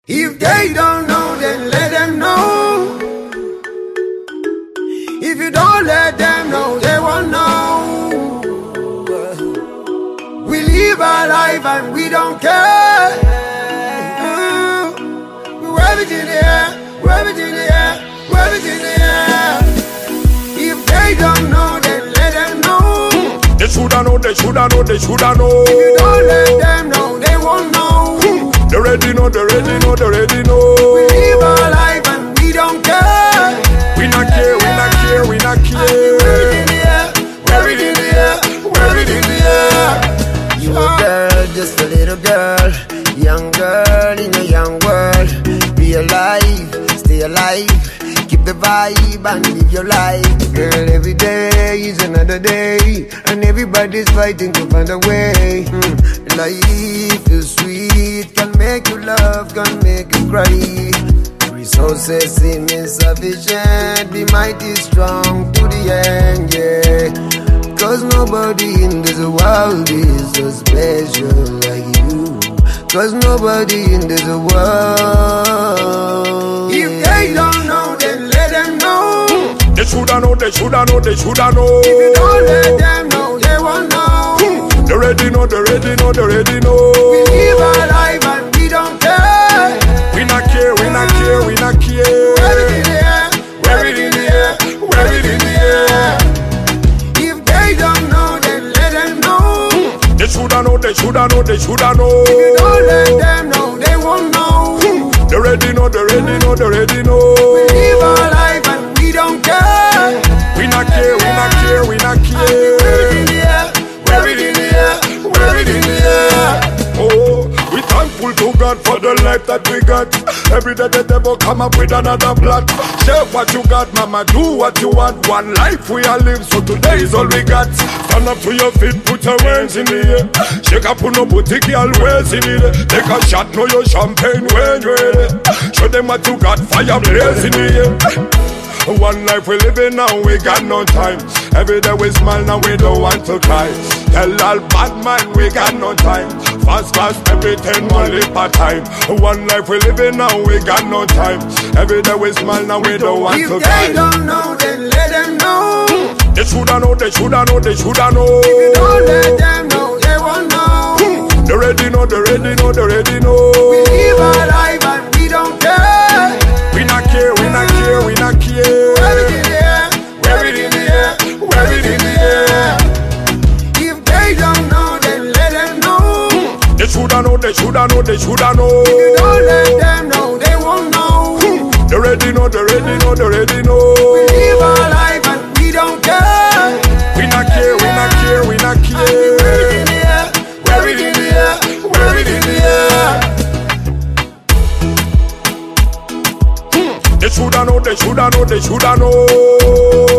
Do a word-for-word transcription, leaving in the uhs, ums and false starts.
If they don't know, then let them know. If you don't let them know, they won't know. We live our life and we don't care. Wave it in the air, wave it in the air, wave it in the air. If they don't know, then let them know. They shoulda know, they shoulda know, they shoulda know. If you don't let them know, they won't know. They ready know, they ready know, they ready know. We live our life and we don't care. We not care, we not care, we not care. Wave it in the air, wave it in the air, wave it in the air. You a girl, just a little girl, young girl in a young world. Be alive, stay alive, keep the vibe and live your life. Girl, every day is another day, and everybody's fighting to find a way. Mm. Life is sweet, can make you laugh, can make you cry. Resources seem insufficient, be mighty strong to the end, yeah. Cause nobody in this world is so special like you. Cause nobody in this world. If they don't know, then let them know. They shoulda know, they shoulda know, they shoulda know. If you don't let them know, they won't know. They ready know, they ready know, they ready know. We live our life and we don't care. We not care, we not care, we not care. Wave it in the air, wave it in the air, wave it in the air. If they don't know, then let them know. They shoulda know, they shoulda know, they shoulda know. If you don't let them know, they won't know. They ready know, they ready know, they ready know. We live our life and we don't care. We not care, we not care, we not care. Wave it in the air, wave it in the air, wave it in the air. Oh, we thankful to God for the life that we got. Every day the devil come up with another plot. Share what you got, mama, do what you want. One life we all live, so today is all we got. Stand up to your feet, put your hands in the air. Shake up, no boutique, always in it. Take a shot, know your champagne when you're ready. Show them what you got, fire blaze in the air. One life we living now, we got no time. Every day we smile, now we don't want to cry. Tell all bad man we got no time. Fast, fast, everything, only part time. One life we living now, we got no time. Every day we smile, now we don't want If to they cry. don't know, then let them know. They shoulda know, they shoulda know, they shoulda know. If you don't let them know, they won't know. They ready know, they ready know, they ready know. We live our life and we don't care. We not care, we not care, we not care. Wave it in the air, wave it in the air, wave it in the air. If they don't know, then let them know. They shoulda know, they shoulda know, they shoulda know. If you don't let them know, they won't know. They ready know, they ready know, they ready know. We live our life and we don't care. We not care, we not care, we not care. Wave it in the air, wave it in the air, wave it in the air. They shoulda know, they shoulda know, they shoulda know.